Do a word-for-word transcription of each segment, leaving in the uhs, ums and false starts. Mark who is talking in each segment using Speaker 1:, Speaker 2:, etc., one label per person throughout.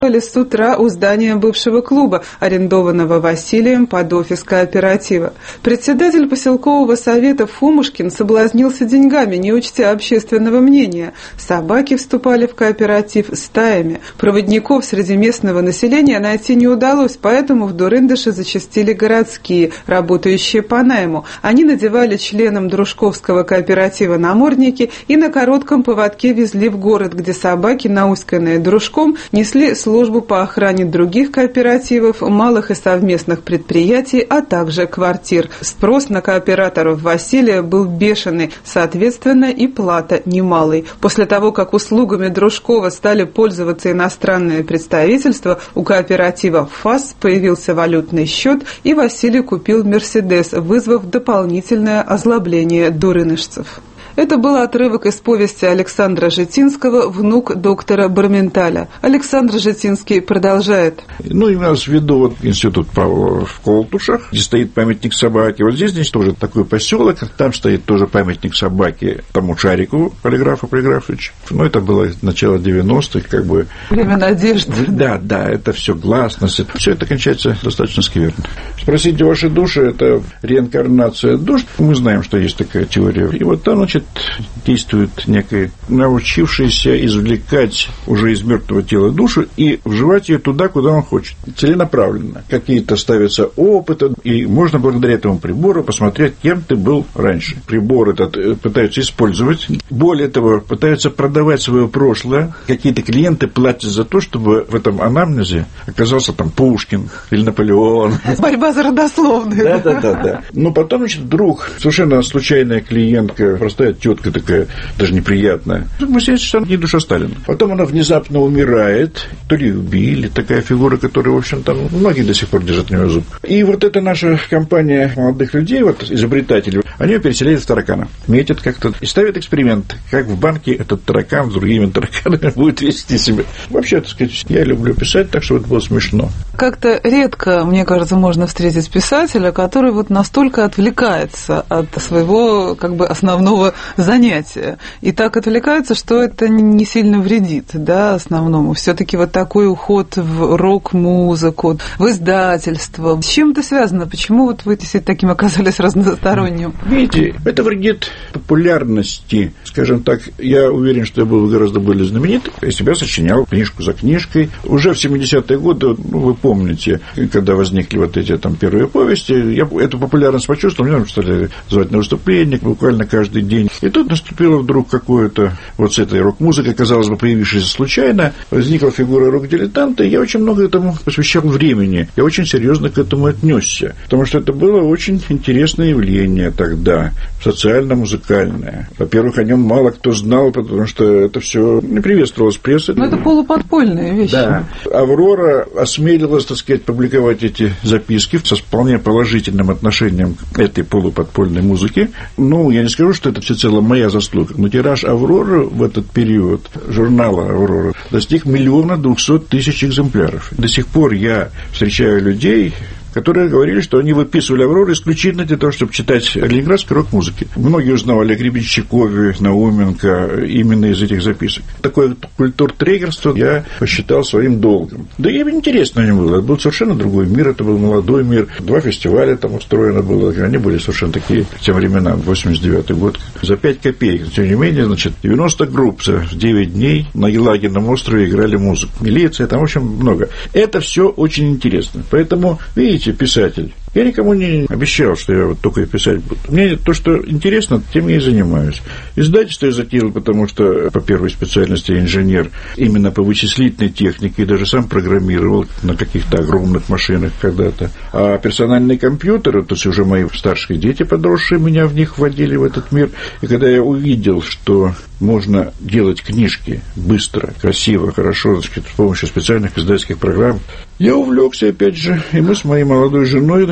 Speaker 1: с утра у здания бывшего клуба, арендованного Василием под офис кооператива. Председатель поселкового совета Фумушкин соблазнился деньгами, не учтя общественного мнения. Собаки вступали в кооператив стаями. Проводников среди местного населения найти не удалось, поэтому в Дурындыше зачастили городские, работающие по найму. Они надевали членам дружковского кооператива намордники и на коротком поводке везли в город, где собаки, науськанные дружком, несли службу по охране других кооперативов, малых и совместных предприятий, а также квартир. Спрос на кооператоров Василия был бешеный, соответственно, и плата немалой. После того, как услугами Дружкова стали пользоваться иностранные представительства, у кооператива ФАС появился валютный счет, и Василий купил «Мерседес», вызвав дополнительное озлобление дурынышцев. Это был отрывок из повести Александра Житинского «Внук доктора Барменталя». Александр Житинский продолжает.
Speaker 2: Ну, и у нас в виду вот институт Павлова в Колтушах, где стоит памятник собаке. Вот здесь, здесь тоже такой поселок, там стоит тоже памятник собаке тому Шарику, полиграфу Полиграфовичу. Ну, это было начало девяностых, как бы...
Speaker 1: Время надежды.
Speaker 2: Да, да, это все гласность. Все это кончается достаточно скверно. Спросите ваши души, это реинкарнация душ. Мы знаем, что есть такая теория. И вот там, значит, действует некая научившаяся извлекать уже из мертвого тела душу и вживать ее туда, куда он хочет. Целенаправленно. Какие-то ставятся опыты, и можно благодаря этому прибору посмотреть, кем ты был раньше. Прибор этот пытаются использовать. Более того, пытаются продавать свое прошлое. Какие-то клиенты платят за то, чтобы в этом анамнезе оказался там Пушкин или Наполеон.
Speaker 1: Борьба за родословную.
Speaker 2: Да, да, да, да. Но потом, значит, вдруг совершенно случайная клиентка, простая тетка такая, даже неприятная. Мы сейчас там не душа Сталина. Потом она внезапно умирает, то ли убили, такая фигура, которая, в общем, там многие до сих пор держат на него зуб. И вот эта наша компания молодых людей, вот изобретателей, они ее переселяют в таракана. Метят как-то и ставят эксперимент, как в банке этот таракан с другими тараканами будет вести себя. Вообще, так сказать, я люблю писать, так что это было смешно.
Speaker 1: Как-то редко, мне кажется, можно встретить писателя, который вот настолько отвлекается от своего, как бы, основного занятия. И так отвлекается, что это не сильно вредит, да, основному. Все-таки вот такой уход в рок-музыку, в издательство. С чем это связано? Почему вот вы таким оказались разносторонним?
Speaker 2: Видите, это вредит популярности. Скажем так, я уверен, что я был гораздо более знаменит. Я себя сочинял книжку за книжкой. Уже в семидесятые годы, ну, вы помните, когда возникли вот эти там первые повести, я эту популярность почувствовал, меня стали звать на выступления буквально каждый день. И тут наступило вдруг какое-то, вот с этой рок-музыкой, казалось бы, появившейся случайно, возникла фигура рок-дилетанта, и я очень много этому посвящал времени. Я очень серьезно к этому отнесся, потому что это было очень интересное явление тогда, социально-музыкальное. Во-первых, о нем мало кто знал, потому что это все не приветствовалось прессой.
Speaker 1: Но это полуподпольные вещи.
Speaker 2: Да. «Аврора» осмелилась, так сказать, публиковать эти записки со вполне положительным отношением к этой полуподпольной музыке. Ну, я не скажу, что это всецело моя заслуга, но тираж «Авроры» в этот период, журнала «Аврора», достиг миллиона двухсот тысяч экземпляров. До сих пор я встречаю людей, которые говорили, что они выписывали «Аврору» исключительно для того, чтобы читать ленинградской рок-музыки. Многие узнавали о Гребенщикове, Науменко именно из этих записок. Такое культуртрегерство я посчитал своим долгом. Да и интересно им было. Это был совершенно другой мир, это был молодой мир. Два фестиваля там устроено было. Они были совершенно такие в те времена, восемьдесят девятый год. За пять копеек. Тем не менее, значит, девяносто групп за девять дней на Елагином острове играли музыку. Милиция, там, в общем, много. Это все очень интересно. Поэтому, видите, писатель. Я никому не обещал, что я вот только писать буду. Мне то, что интересно, тем я и занимаюсь. Издательство я затеял, потому что по первой специальности я инженер именно по вычислительной технике, и даже сам программировал на каких-то огромных машинах когда-то. А персональные компьютеры, то есть уже мои старшие дети, подросшие, меня в них вводили в этот мир. И когда я увидел, что можно делать книжки быстро, красиво, хорошо, так сказать, с помощью специальных издательских программ, я увлекся, опять же, и мы с моей молодой женой, значит,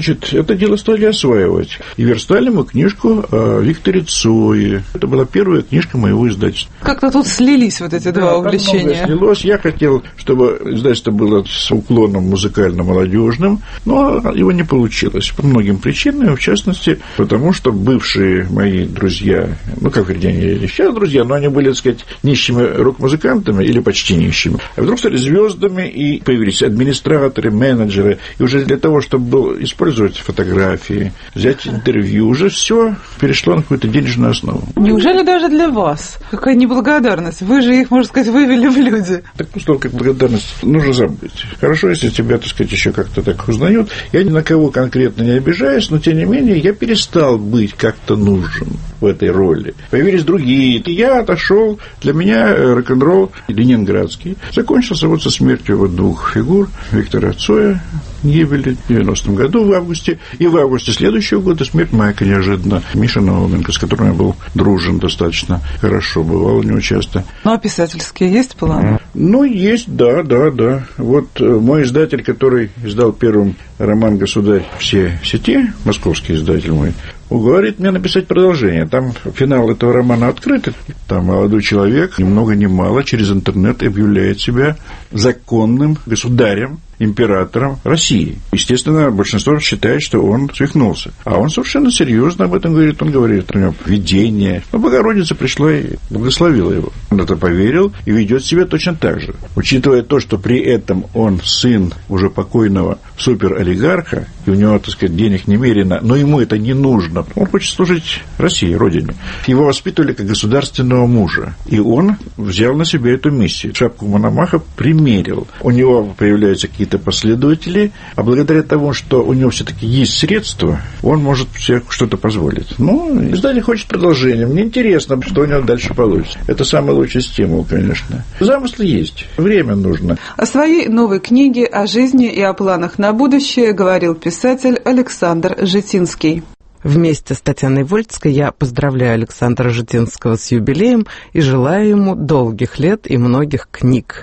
Speaker 2: Значит, это дело стали осваивать. И верстали мы книжку о Викторе Цое. Это была первая книжка моего издательства.
Speaker 1: Как-то тут слились вот эти да, два увлечения.
Speaker 2: Слилось. Я хотел, чтобы издательство было с уклоном музыкально-молодежным, но его не получилось по многим причинам, в частности, потому что бывшие мои друзья, ну, как вернее, сейчас друзья, но они были, так сказать, нищими рок-музыкантами или почти нищими, а вдруг стали звездами и появились администраторы, менеджеры, и уже для того, чтобы был, использовать фотографии, взять интервью, уже все перешло на какую-то денежную основу.
Speaker 1: Неужели даже для вас? Какая неблагодарность. Вы же их, можно сказать, вывели в люди.
Speaker 2: Такую слово, как благодарность, нужно забыть. Хорошо, если тебя, так сказать, еще как-то так узнают. Я ни на кого конкретно не обижаюсь, но, тем не менее, я перестал быть как-то нужен в этой роли. Появились другие. И я отошел. Для меня рок-н-ролл ленинградский закончился вот со смертью вот двух фигур. Виктора Цоя, гибели в девяностом году в августе, и в августе следующего года смерть Майка неожиданно. Миша Науменко, с которым я был дружен достаточно хорошо, бывал у него часто.
Speaker 1: Ну, а писательские есть планы?
Speaker 2: Ну, есть, да, да, да. Вот мой издатель, который издал первым роман «Государь все в сети», московский издатель мой, уговорит меня написать продолжение. Там финал этого романа открыт. Там молодой человек, ни много ни мало, через интернет объявляет себя законным государем, императором России. Естественно, большинство считает, что он свихнулся. А он совершенно серьезно об этом говорит. Он говорит, у него видение. Но Богородица пришла и благословила его. Он это поверил и ведет себя точно так же. Учитывая то, что при этом он сын уже покойного суперолигарха, и у него, так сказать, денег немерено, но ему это не нужно. Он хочет служить России, родине. Его воспитывали как государственного мужа. И он взял на себя эту миссию. Шапку Мономаха примерил. У него появляются какие-то последователи, а благодаря тому, что у него все-таки есть средства, он может себе что-то позволить. Ну, издатель хочет продолжения. Мне интересно, что у него дальше получится. Это самый лучший стимул, конечно. Замыслы есть. Время нужно.
Speaker 1: О своей новой книге, о жизни и о планах на будущее говорил писатель Александр Житинский.
Speaker 3: Вместе с Татьяной Вольцкой я поздравляю Александра Житинского с юбилеем и желаю ему долгих лет и многих книг.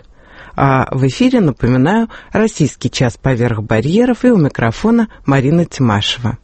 Speaker 3: А в эфире, напоминаю, «Российский час поверх барьеров», и у микрофона Марина Тимашева.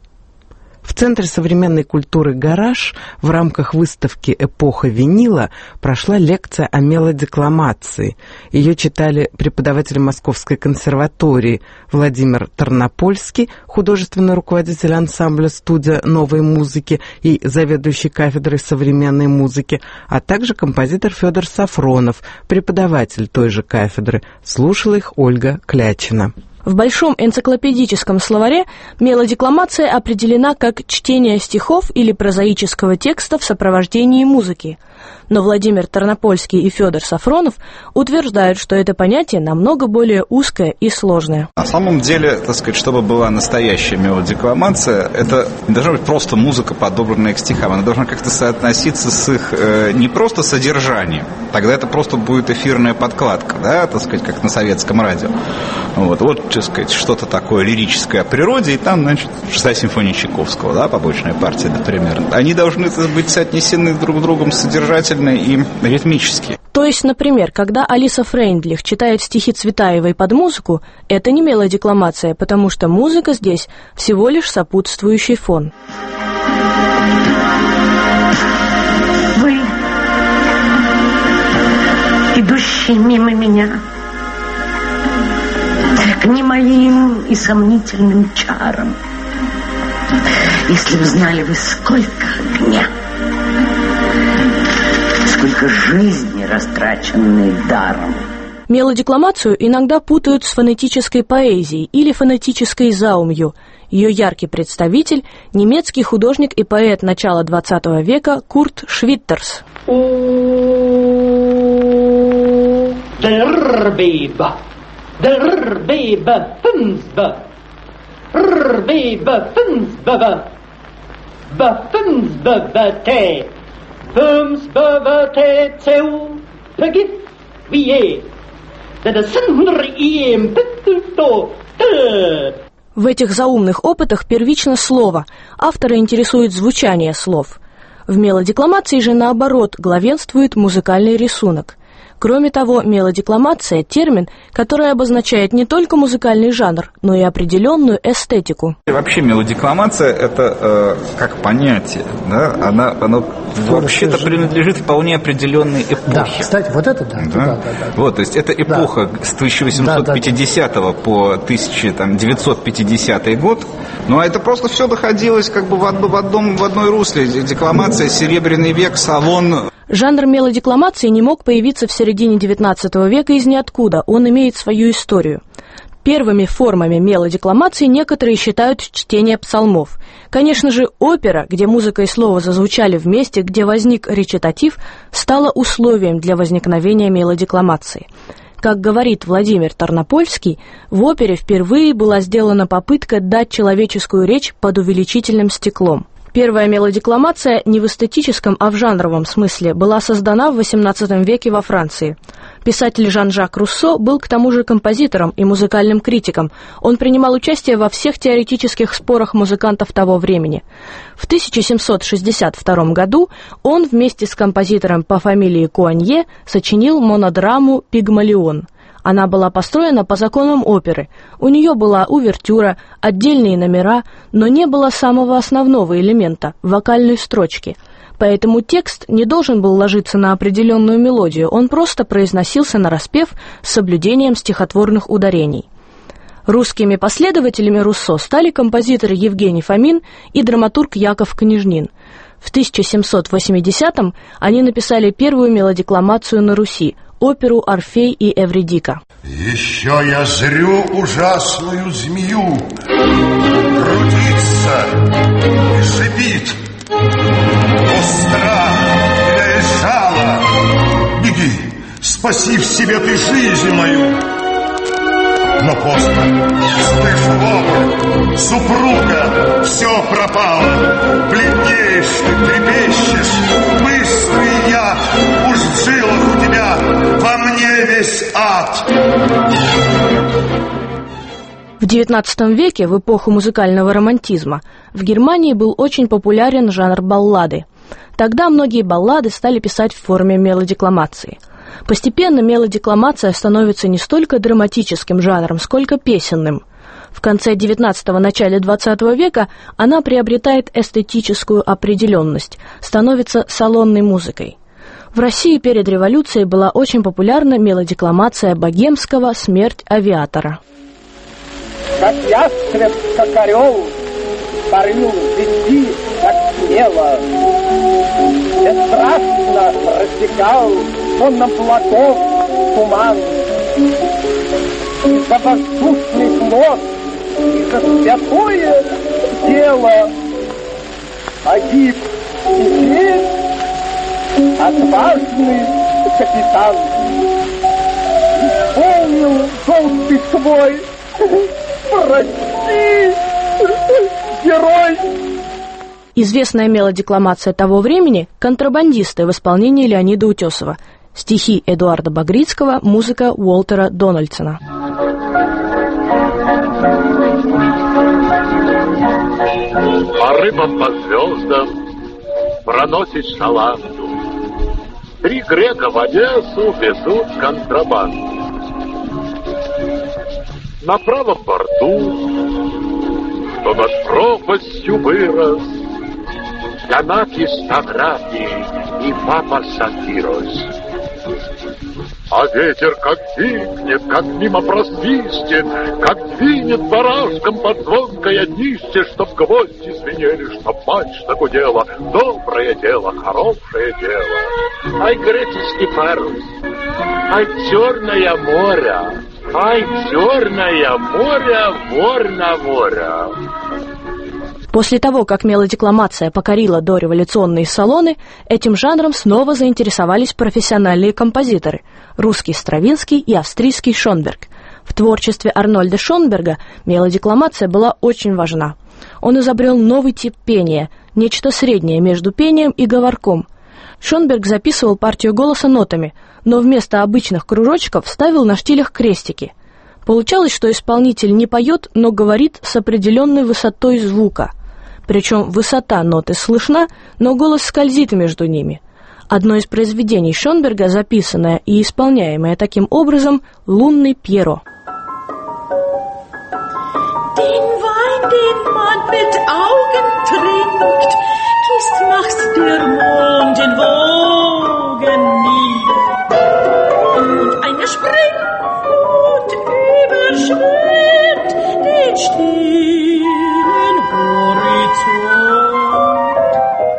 Speaker 3: В Центре современной культуры «Гараж» в рамках выставки «Эпоха винила» прошла лекция о мелодекламации. Ее читали преподаватель Московской консерватории Владимир Тарнопольский, художественный руководитель ансамбля «Студия новой музыки» и заведующий кафедрой современной музыки, а также композитор Федор Сафронов, преподаватель той же кафедры. Слушала их Ольга Клячина.
Speaker 4: В большом энциклопедическом словаре мелодекламация определена как чтение стихов или прозаического текста в сопровождении музыки. Но Владимир Тарнопольский и Федор Сафронов утверждают, что это понятие намного более узкое и сложное.
Speaker 5: На самом деле, так сказать, чтобы была настоящая мелодекламация, это не должна быть просто музыка, подобранная к стихам, она должна как-то соотноситься с их э, не просто содержанием, тогда это просто будет эфирная подкладка, да, так сказать, как на советском радио. Вот, вот, так сказать, что-то такое лирическое о природе, и там, значит, шестая симфония Чайковского, да, побочная партия, например. Они должны быть соотнесены друг с другом содержательно и ритмически.
Speaker 4: То есть, например, когда Алиса Фрейндлих читает стихи Цветаевой под музыку, это не мелодекламация, потому что музыка здесь всего лишь сопутствующий фон.
Speaker 6: Вы, идущие мимо меня, к не моим и сомнительным чарам, если бы знали вы, сколько огня, сколько жизни, растраченной даром.
Speaker 4: Мелодекламацию иногда путают с фонетической поэзией или фонетической заумью. Ее яркий представитель – немецкий художник и поэт начала двадцатого века Курт Швиттерс.
Speaker 7: Der Bebe Fünfbe, Bebe Fünfbe, Befünfbe Te, Fünfbe Te Zeu, Begif, Wie, der Sünder ihm Pitto,
Speaker 4: В этих заумных опытах первично слово, автора интересует звучание слов. В мелодекламации же, наоборот, главенствует музыкальный рисунок. Кроме того, мелодикламация – термин, который обозначает не только музыкальный жанр, но и определенную эстетику.
Speaker 5: И вообще мелодикламация – это э, как понятие, да? Она, она вообще-то принадлежит вполне определенной эпохе.
Speaker 8: Да, кстати, вот это да.
Speaker 5: Да?
Speaker 8: Да, да, да.
Speaker 5: Вот, то есть это эпоха да. с тысяча восемьсот пятидесятого да, да, да. по тысяча девятьсот пятидесятый год. Ну, а это просто все доходилось как бы в, одно, в, одном, в одной русле. Декламация, Серебряный век, салон.
Speaker 4: Жанр мелодикламации не мог появиться в середине девятнадцатого века из ниоткуда, он имеет свою историю. Первыми формами мелодикламации некоторые считают чтение псалмов. Конечно же, опера, где музыка и слово зазвучали вместе, где возник речитатив, стала условием для возникновения мелодикламации. Как говорит Владимир Тарнопольский, в опере впервые была сделана попытка дать человеческую речь под увеличительным стеклом. Первая мелодикламация не в эстетическом, а в жанровом смысле была создана в восемнадцатом веке во Франции. Писатель Жан-Жак Руссо был к тому же композитором и музыкальным критиком. Он принимал участие во всех теоретических спорах музыкантов того времени. В тысяча семьсот шестьдесят втором году он вместе с композитором по фамилии Куанье сочинил монодраму «Пигмалион». Она была построена по законам оперы. У нее была увертюра, отдельные номера, но не было самого основного элемента – вокальной строчки. Поэтому текст не должен был ложиться на определенную мелодию, он просто произносился нараспев с соблюдением стихотворных ударений. Русскими последователями Руссо стали композиторы Евгений Фомин и драматург Яков Княжнин. В тысяча семьсот восьмидесятом они написали первую мелодикламацию на Руси – оперу «Орфей и Эвридика».
Speaker 9: Еще я зрю ужасную змею, крутится и шипит. О, страх, я и жало, беги, спаси в себе ты жизнь мою. Но поздно, слышу вопль, супруга, все пропало. Бледнеешь ты, трепещешь, быстрый яд уж в жилах у тебя, во мне весь ад.
Speaker 4: В девятнадцатом веке, в эпоху музыкального романтизма, в Германии был очень популярен жанр баллады. Тогда многие баллады стали писать в форме мелодикламации. Постепенно мелодикламация становится не столько драматическим жанром, сколько песенным. В конце девятнадцатого – начале двадцатого века она приобретает эстетическую определенность, становится салонной музыкой. В России перед революцией была очень популярна мелодикламация Богемского «Смерть авиатора».
Speaker 7: Как ястреб, как орел, парил ввести, как смело. Бесстрастно рассекал сонно платов туман. И за воздушный флот, и за святое дело погиб теперь отважный капитан. Исполнил долг ты свой. Прости, герой!
Speaker 4: Известная мелодикламация того времени – «Контрабандисты» в исполнении Леонида Утесова. Стихи Эдуарда Багрицкого, музыка Уолтера Дональдсона.
Speaker 10: По рыбам, по звездам проносит шаланду. Три грека в Одессу везут контрабанду. На правом борту, что над пропастью вырос, Янакис Таврати и Папа Сафирос. А ветер как фикнет, как мимо просвистит, как двинет барашком под звонкое днище, чтоб гвозди звенели, чтоб мачта гудела. Доброе дело, хорошее дело. Ай, греческий парус, ай, черное море, ай, черное море, вор на воря.
Speaker 4: После того, как мелодикламация покорила дореволюционные салоны, этим жанром снова заинтересовались профессиональные композиторы – русский Стравинский и австрийский Шонберг. В творчестве Арнольда Шонберга мелодикламация была очень важна. Он изобрел новый тип пения, нечто среднее между пением и говорком. Шонберг записывал партию голоса нотами, но вместо обычных кружочков ставил на штилях крестики. Получалось, что исполнитель не поет, но говорит с определенной высотой звука. Причем высота ноты слышна, но голос скользит между ними. Одно из произведений Шонберга, записанное и исполняемое таким образом, «Лунный Пьеро».
Speaker 8: Den Wein, den man mit Augen trinkt, gießt nachts der Mond in Wogen nieder. Und eine Springflut überschwemmt den stillen Horizont.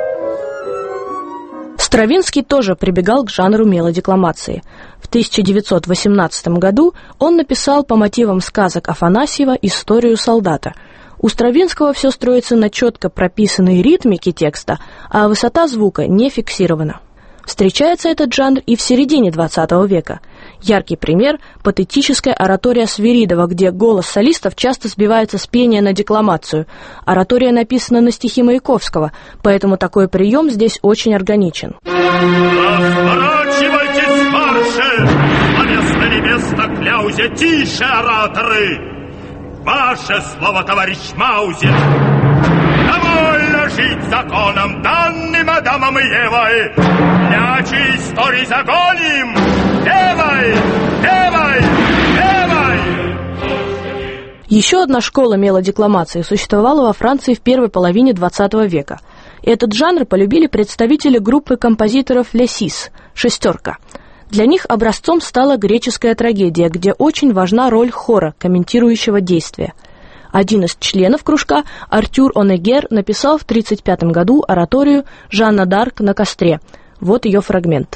Speaker 4: Стравинский тоже прибегал к жанру мелодикламации. В тысяча девятьсот восемнадцатом году он написал по мотивам сказок Афанасьева «Историю солдата». У Стравинского все строится на четко прописанной ритмике текста, а высота звука не фиксирована. Встречается этот жанр и в середине двадцатого века. Яркий пример – патетическая оратория Свиридова, где голос солистов часто сбивается с пения на декламацию. Оратория написана на стихи Маяковского, поэтому такой прием здесь очень органичен.
Speaker 11: Разворачивайтесь марше, а место не место кляузе, тише, ораторы! Ваше слово, товарищ Маузер! Довольно жить законом, данным Адамом и Евой! Плячи истории загоним! Девой! Девой! Девой!
Speaker 4: Еще одна школа мелодикламации существовала во Франции в первой половине двадцатого века. Этот жанр полюбили представители группы композиторов «Ле Сис» — «Шестерка». Для них образцом стала греческая трагедия, где очень важна роль хора, комментирующего действия. Один из членов кружка, Артюр Онегер, написал в тридцать пятом году ораторию «Жанна д'Арк на костре». Вот ее фрагмент.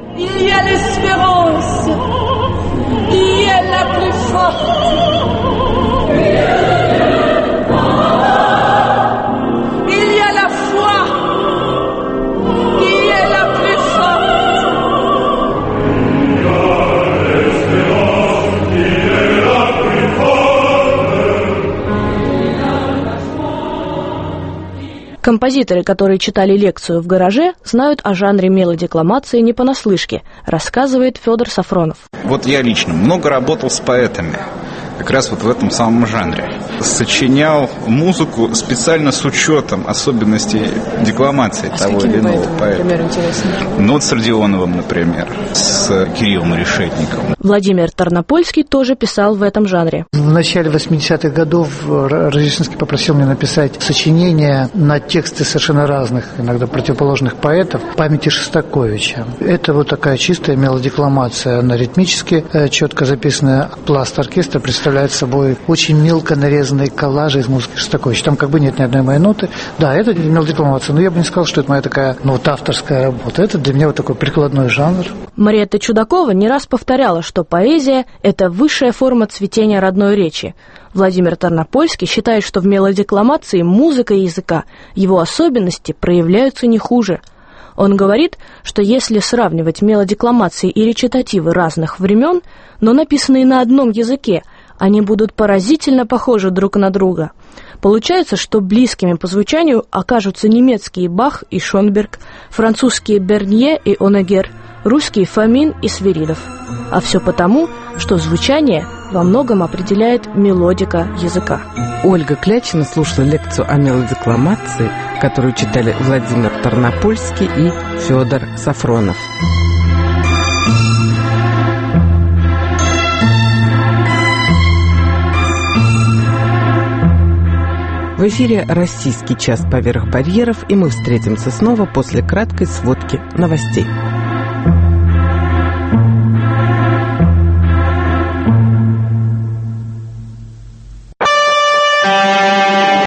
Speaker 4: Композиторы, которые читали лекцию в гараже, знают о жанре мелодикламации не понаслышке, рассказывает Федор Сафронов.
Speaker 5: Вот я лично много работал с поэтами, как раз вот в этом самом жанре. Сочинял музыку специально с учетом особенностей декламации а того или иного поэта. Например, интересно? Ну, вот с Родионовым, например, с Кириллом Решетниковым.
Speaker 4: Владимир Тарнопольский тоже писал в этом жанре.
Speaker 12: В начале восьмидесятых годов Рождественский попросил меня написать сочинение на тексты совершенно разных, иногда противоположных поэтов, памяти Шостаковича. Это вот такая чистая мелодикламация, она ритмически четко записанная. Пласт оркестра представляет собой очень мелко нарезанные коллажи из музыки Шостаковича. Там как бы нет ни одной моей ноты. Да, это мелодикламация, но я бы не сказал, что это моя такая, ну, вот авторская работа. Это для меня вот такой прикладной жанр.
Speaker 4: Мариэтта Чудакова не раз повторяла, что поэзия – это высшая форма цветения родной речи. Владимир Тарнопольский считает, что в мелодикламации музыка языка, его особенности проявляются не хуже. Он говорит, что если сравнивать мелодикламации и речитативы разных времен, но написанные на одном языке, они будут поразительно похожи друг на друга. Получается, что близкими по звучанию окажутся немецкие Бах и Шонберг, французские Бернье и Онегер, русские Фомин и Свиридов. А все потому, что звучание во многом определяет мелодика языка.
Speaker 3: Ольга Клячина слушала лекцию о мелодикламации, которую читали Владимир Тарнопольский и Федор Сафронов. В эфире «Российский час поверх барьеров», и мы встретимся снова после краткой сводки новостей.